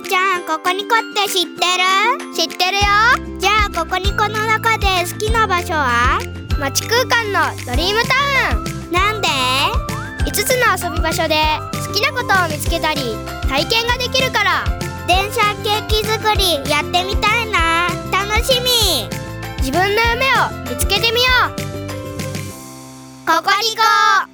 みちゃん、ココニコって知ってる？ 知ってるよ。 じゃあココニコの中で好きな場所は？ 街空間のドリームタウン。 なんで ？5つの遊び場所で好きなことを見つけたり体験ができるから。 電車ケーキ作りやってみたいな。楽しみ。 自分の夢を見つけてみよう。 ココニコ。